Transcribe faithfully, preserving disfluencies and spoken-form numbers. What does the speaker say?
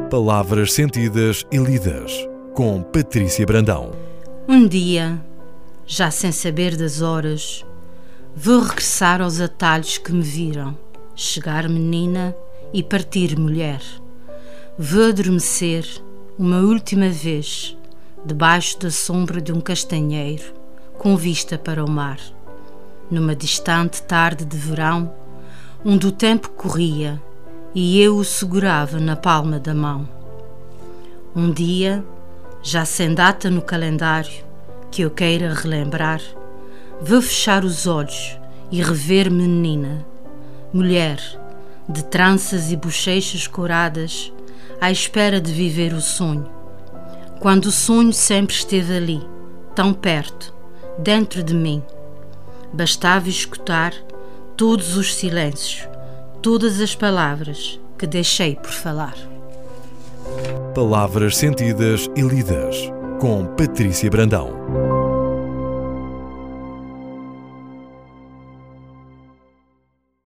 Palavras sentidas e lidas, com Patrícia Brandão. Um dia, já sem saber das horas, vou regressar aos atalhos que me viram, chegar menina e partir mulher. Vou adormecer uma última vez, debaixo da sombra de um castanheiro, com vista para o mar. Numa distante tarde de verão, onde o tempo corria e eu o segurava na palma da mão. Um dia, já sem data no calendário, que eu queira relembrar, vou fechar os olhos e rever menina, mulher, de tranças e bochechas couradas, à espera de viver o sonho. Quando o sonho sempre esteve ali, tão perto, dentro de mim. Bastava escutar todos os silêncios, todas as palavras que deixei por falar. Palavras sentidas e lidas, com Patrícia Brandão.